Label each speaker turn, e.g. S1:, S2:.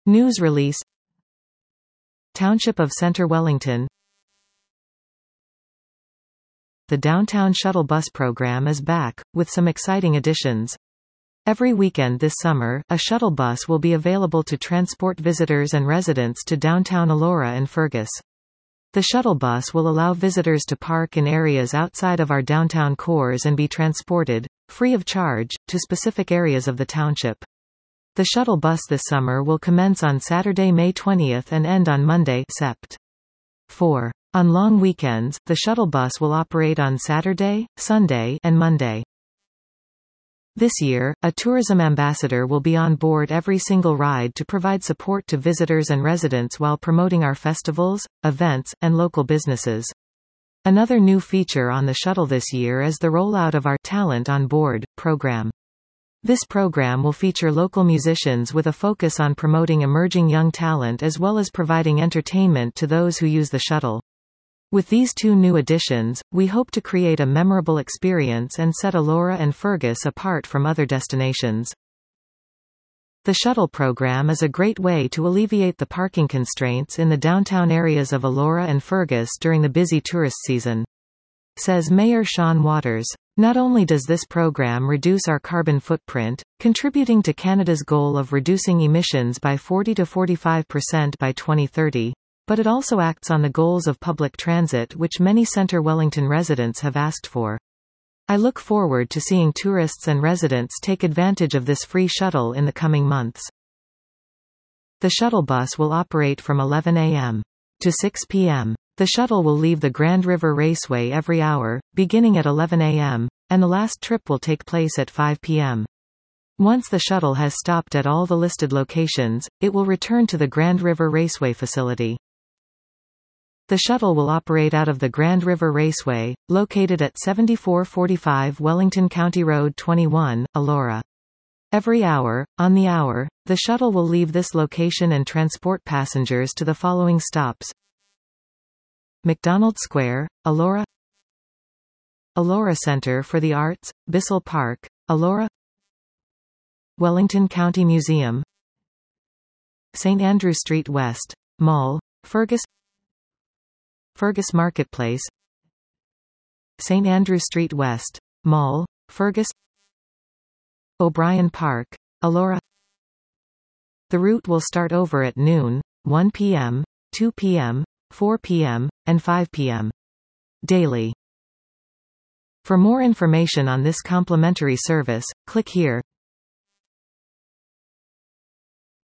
S1: News release. Township of Centre Wellington. The Downtown Shuttle Bus program is back, with some exciting additions. Every weekend this summer, a shuttle bus will be available to transport visitors and residents to downtown Elora and Fergus. The shuttle bus will allow visitors to park in areas outside of our downtown cores and be transported, free of charge, to specific areas of the township. The shuttle bus this summer will commence on Saturday, May 20th and end on Monday, Sept. 4. On long weekends, the shuttle bus will operate on Saturday, Sunday, and Monday. This year, a tourism ambassador will be on board every single ride to provide support to visitors and residents while promoting our festivals, events, and local businesses. Another new feature on the shuttle this year is the rollout of our Talent on Board program. This program will feature local musicians with a focus on promoting emerging young talent as well as providing entertainment to those who use the shuttle. With these two new additions, we hope to create a memorable experience and set Elora and Fergus apart from other destinations. The shuttle program is a great way to alleviate the parking constraints in the downtown areas of Elora and Fergus during the busy tourist season. Says Mayor Sean Waters. Not only does this program reduce our carbon footprint, contributing to Canada's goal of reducing emissions by 40 to 45% by 2030, but it also acts on the goals of public transit which many Centre Wellington residents have asked for. I look forward to seeing tourists and residents take advantage of this free shuttle in the coming months. The shuttle bus will operate from 11 a.m. to 6 p.m. The shuttle will leave the Grand River Raceway every hour, beginning at 11 a.m., and the last trip will take place at 5 p.m. Once the shuttle has stopped at all the listed locations, it will return to the Grand River Raceway facility. The shuttle will operate out of the Grand River Raceway, located at 7445 Wellington County Road 21, Elora. Every hour, on the hour, the shuttle will leave this location and transport passengers to the following stops: McDonald Square, Elora, Elora Centre for the Arts, Bissell Park, Elora, Wellington County Museum, St. Andrew Street West, Mall, Fergus, Fergus Marketplace, St. Andrew Street West, Mall, Fergus, O'Brien Park, Elora. The route will start over at noon, 1 p.m., 2 p.m., 4 p.m., and 5 p.m. daily. For more information on this complimentary service, click here.